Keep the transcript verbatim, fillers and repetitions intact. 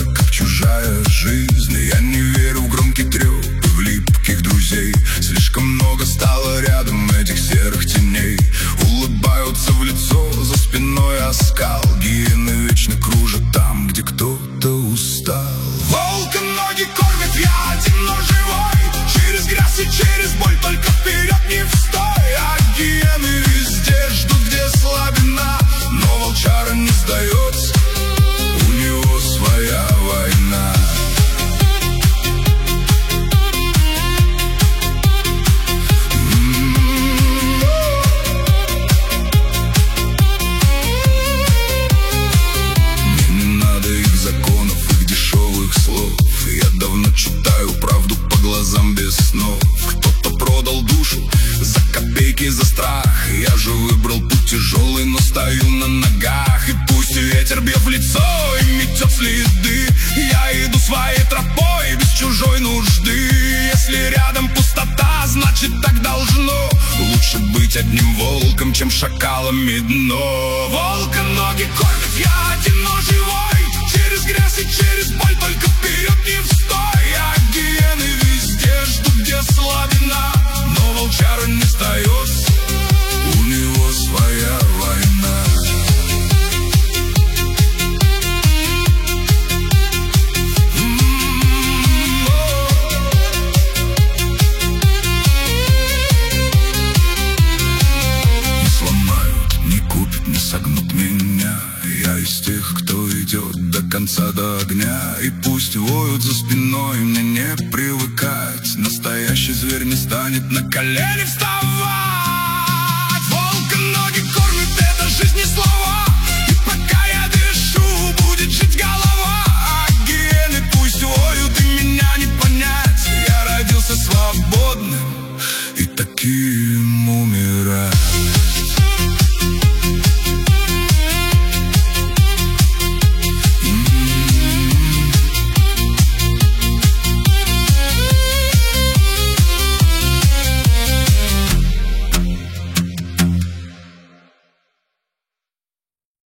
кажется, как чужая жизнь. Я не верю в громкий трёп и в липких друзей. Слишком много стало рядом этих серых теней. Улыбаются в лицо, за спиной оскал. Гиены вечно кружат там, где кто-то устал. Волка ноги кормят, я один, но живой. Через грязь и через боль, только вперед не встой. А гиены везде ждут, где слабина. Но волчара не сдается, у него своя война. Мне не надо их законов, их дешевых слов. Я давно читаю правду по глазам без снов. Кто-то продал душу за копейки, за страх. Я же выбрал путь тяжелый, но стою на ногах. И пусть ветер бьет в лицо и метет следы, я иду своей тропой без чужой нужды. Если рядом пустота, значит так должно. Лучше быть одним волком, чем шакалами дно. Волка ноги кормят, я один, но живой. Через грязь и через боль, только вперед не встой. А гиены везде ждут, где слабина. Но волчара не сдается, у него своя война. Не сломают, не купят, не согнут меня. Я из тех, кто идет до конца, до огня. И пусть воют за спиной, мне не привыкать. Настоящий зверь не станет на колени вставать.